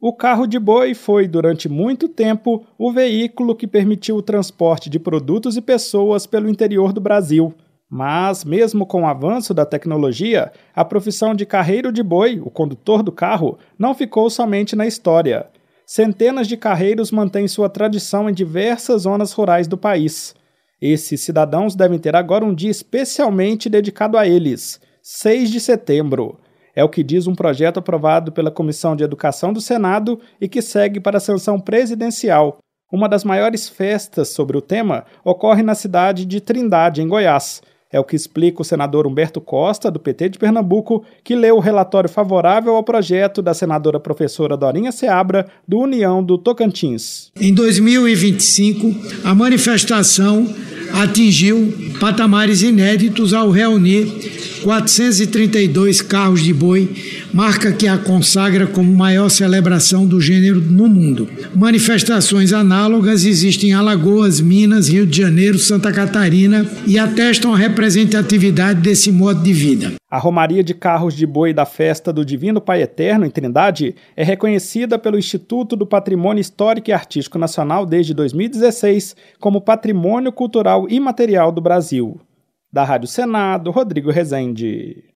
O carro de boi foi, durante muito tempo, o veículo que permitiu o transporte de produtos e pessoas pelo interior do Brasil. Mas, mesmo com o avanço da tecnologia, a profissão de carreiro de boi, o condutor do carro, não ficou somente na história. Centenas de carreiros mantêm sua tradição em diversas zonas rurais do país. Esses cidadãos devem ter agora um dia especialmente dedicado a eles, 6 de setembro. É o que diz um projeto aprovado pela Comissão de Educação do Senado e que segue para a sanção presidencial. Uma das maiores festas sobre o tema ocorre na cidade de Trindade, em Goiás. É o que explica o senador Humberto Costa, do PT de Pernambuco, que leu o relatório favorável ao projeto da senadora professora Dorinha Seabra, do União do Tocantins. Em 2025, a manifestação atingiu patamares inéditos ao reunir 432 carros de boi, marca que a consagra como maior celebração do gênero no mundo. Manifestações análogas existem em Alagoas, Minas, Rio de Janeiro, Santa Catarina e atestam a representatividade desse modo de vida. A Romaria de Carros de Boi da Festa do Divino Pai Eterno, em Trindade, é reconhecida pelo Instituto do Patrimônio Histórico e Artístico Nacional desde 2016 como Patrimônio Cultural Imaterial do Brasil. Da Rádio Senado, Rodrigo Rezende.